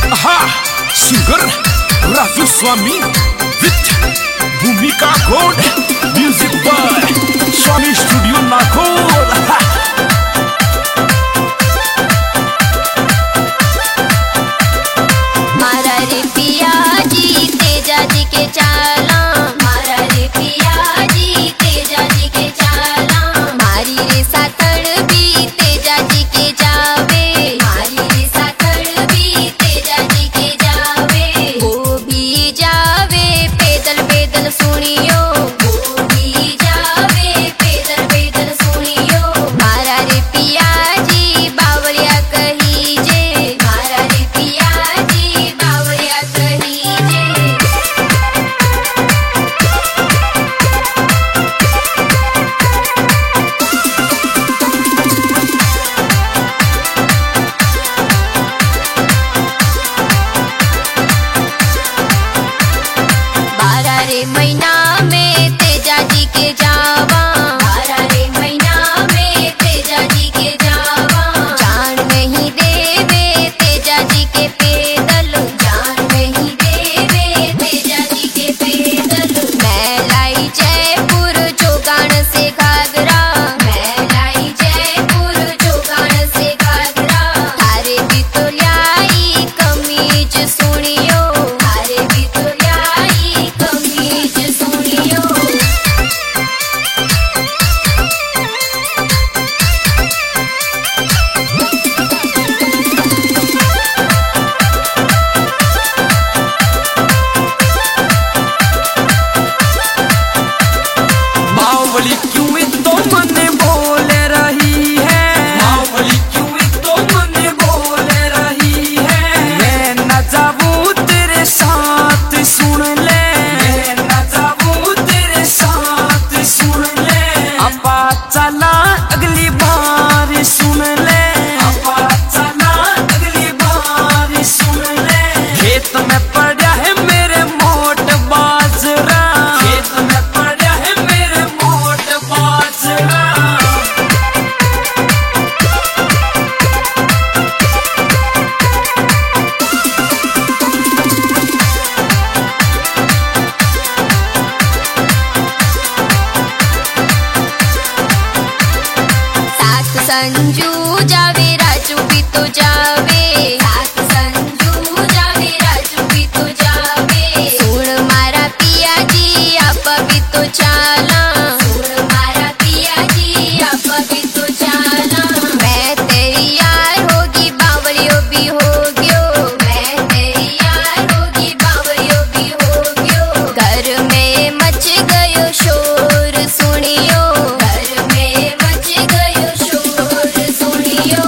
Singer Raju स्वामी with Bhumika Goud, music by Swami studio Nagaur. मारा रे पिया जी तेजा जी के चाला, मारा रे पिया जी तेजा जी के चाला, मारी रे साथड़ भी तेजा जी के जावे, मारी रे साथड़ भी तेजा जी के जावे, वो भी जावे पैदल पैदल सुनियो, वो भी जावे पैदल पैदल सुनियो, मारा रे पिया जी बावरिया कही जे, मारा रे पिया जी बावरिया कही जे। बारह रे महीना में तेजा जी के जावा, बारह रे महीना में तेजा जी के जावा, जान नहीं देवे तेजा जी के पैदल, जान नहीं देवे तेजा जी के पैदल। मैं लाई जयपुर जोगान से घाघरा, मैं लाई जयपुर जोगान से घाघरा, थारे भी तो लाई कमीज सुनियो, थारे भी तो लाई कमीज सुनियो। बाहुबली क्यों तो मन बोल रही है, बाहुबली क्यों तो मन बोल रही है, मैं न जाऊं तेरे साथ सुन ले, मैं न जाऊं तेरे साथ सुन ले, अपा चला अगली बार सुन ले, अपा चला अगली बार सुन ले, खेत में पड़ा है मेरे मोट बाजरा, खेत में पड़ा है मेरे मोट बाजरा। साथ संजू जावे राजू भी तो जावे, साथ संजू जावे राजू भी तो जावे, सुन मारा पिया जी आप भी तो चाला, सुन मारा पिया जी आप भी तो चाला, मैं तेरी यार होगी बावरियो भी होगियो, मैं तेरी यार होगी बावरियो भी होगियो, घर में मच गयो शोर सुनियो, घर में मच गयो शोर सुनियो।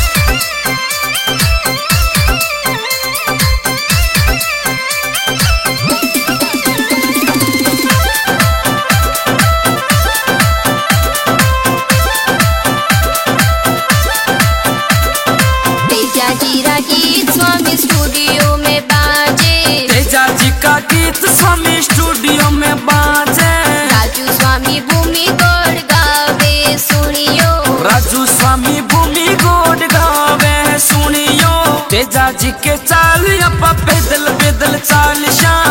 तेजा जी रा गीत स्वामी स्टूडियो में बाजे, तेजा जी का गीत स्वामी स्टूडियो में बाजे, राजू स्वामी भूमि गौड़ गावे सुनियो, राजू स्वामी भूमि गोड गावे सुनियो, तेजा जी के चाल अपा पैदल पैदल चाल शान।